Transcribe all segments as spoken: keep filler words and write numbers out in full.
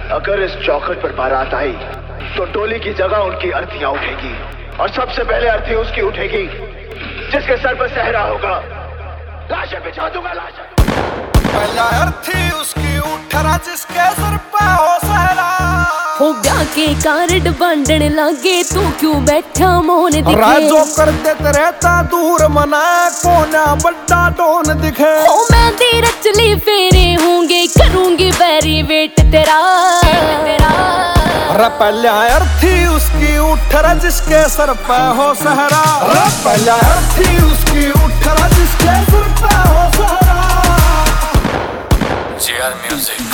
अगर इस चौखट पर बारात आई तो डोली की जगह उनकी अर्थियां उठेगी और सबसे पहले अर्थी उसकी उठेगी जिसके सर पर सहरा होगा। लाशें बिछा दूंगा, लाशें। पहला अर्थी उसकी उठरा जिसके सर पे हो सहरा। हो ब्याह के कार्ड बांटन लागे तू क्यों बैठा मोन दिखे। राजो कर देते रहता दूर मना कोना बड़ा डोन दिखे। हो मैं दी रचली फेरे होंगे करूंगी बैरी वेट तेरा तेरा। रे पहला अर्थी उसकी उठरा जिसके सर पे हो सहरा। रे पहला अर्थी उसकी उठरा जिसके सर पे हो सहरा। जी आर म्यूजिक।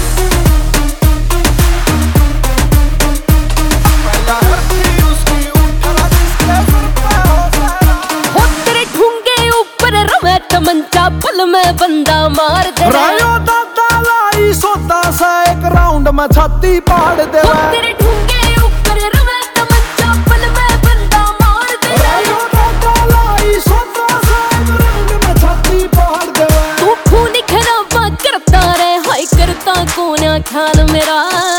मंचा पल में बंदा मार दे। रायो दादा लाई सोता सा एक राउंड में छाती पाड़ दे। तेरे ढूंगे ऊपर रवे तमंचा पल में बंदा मार दे। रायो दादा लाई सोता सा एक राउंड में छाती पाड़ दे। तू खून खराबा करता रहे हाय करता कोना ख्याल मेरा।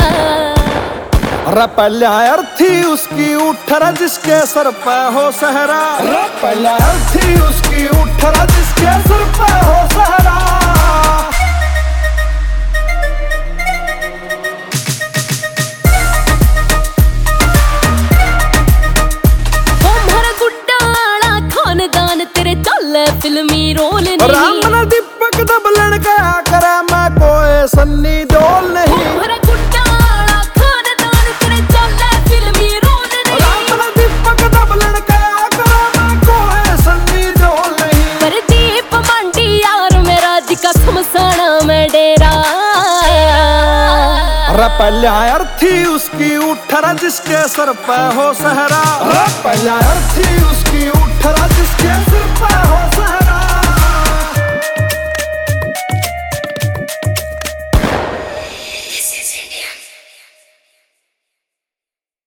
रे पहला अर्थी उसकी उठरा जिसके सर पे हो सहरा। रे पहला अर्थी उसकी उठरा जिसके सर पे हो सहरा। तुम्हारा गुड्डाला खानदान तेरे चले फिल्मी रोल नहीं। राम दीपक दबलन क्या करे मैं कोई सन्नी देओल नहीं। रे पहला अर्थी उसकी उठरा जिसके सर पे हो सहरा। रे पहला अर्थी उसकी